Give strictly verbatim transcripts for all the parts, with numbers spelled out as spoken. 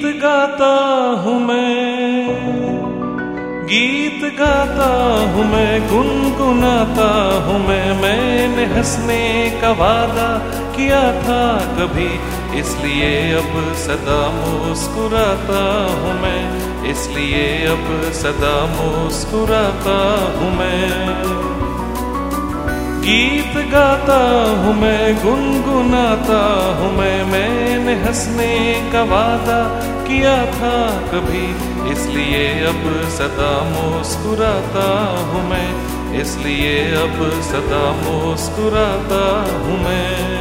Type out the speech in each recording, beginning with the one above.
गाता हूँ मैं, गीत गाता हूँ मैं, गुनगुनाता हूँ मैं। मैंने हंसने का वादा किया था कभी, इसलिए अब सदा मुस्कुराता हूँ मैं, इसलिए अब सदा मुस्कुराता हूँ मैं। गीत गाता हूँ मैं, गुनगुनाता हूँ मैं। मैंने हंसने का वादा किया था कभी, इसलिए अब सदा मुस्कुराता हूँ मैं, इसलिए अब सदा मुस्कुराता हूँ मैं।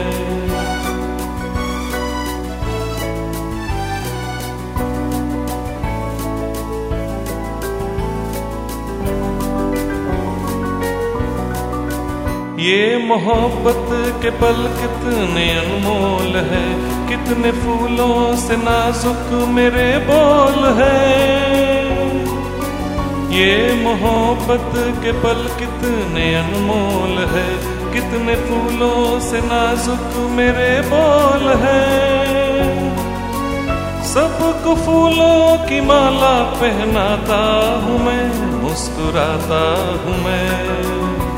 ये मोहब्बत के पल कितने अनमोल है, कितने फूलों से नाजुक मेरे बोल है। ये मोहब्बत के पल कितने अनमोल है, कितने फूलों से नाजुक मेरे बोल है। सबको फूलों की माला पहनाता हूँ मैं, मुस्कुराता हूँ मैं।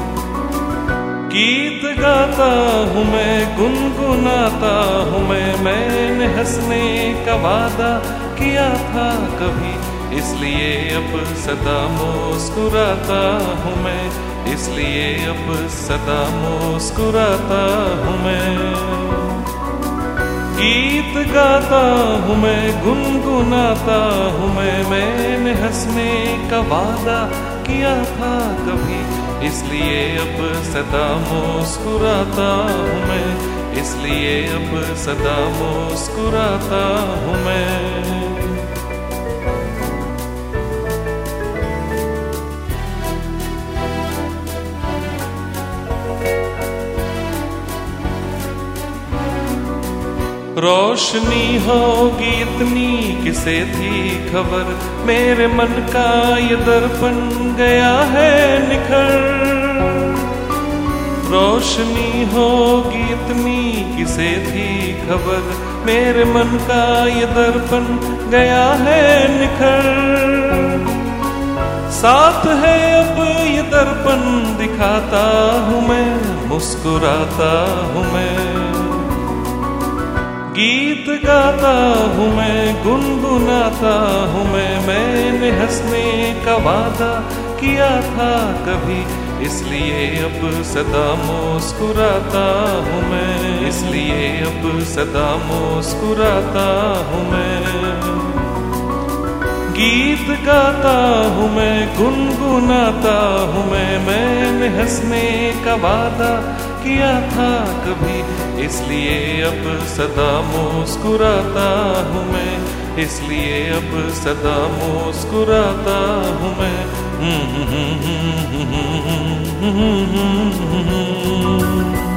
गीत गाता हूँ मैं, गुनगुनाता हूँ मैं। मैंने हंसने का वादा किया था कभी, इसलिए अब सदा मुस्कुराता हूँ मैं, इसलिए अब सदा मुस्कुराता हूँ मैं। गीत गाता हूँ मैं, गुनगुनाता हूँ मैं। मैंने हंसने का वादा किया था कभी, इसलिए अब सदा मुस्कुराता हूँ मैं, इसलिए अब सदा मुस्कुराता हूँ मैं। रोशनी होगी इतनी किसे थी खबर, मेरे मन का ये दर्पण गया है निखर। रोशनी होगी इतनी किसे थी खबर, मेरे मन का ये दर्पण गया है निखर। साथ है अब ये दर्पण दिखाता हूँ मैं, मुस्कुराता हूँ मैं। गीत गाता हूँ मैं, गुनगुनाता हूँ मैं। मैंने हंसने का वादा किया था कभी, इसलिए अब सदा मुस्कुराता हूँ मैं, इसलिए अब सदा मुस्कुराता हूँ मैं। गीत गाता हूँ मैं, गुनगुनाता हूँ मैं। मैंने हंसने का वादा किया था कभी, इसलिए अब सदा मुस्कुराता हूँ मैं, इसलिए अब सदा मुस्कुराता हूँ मैं।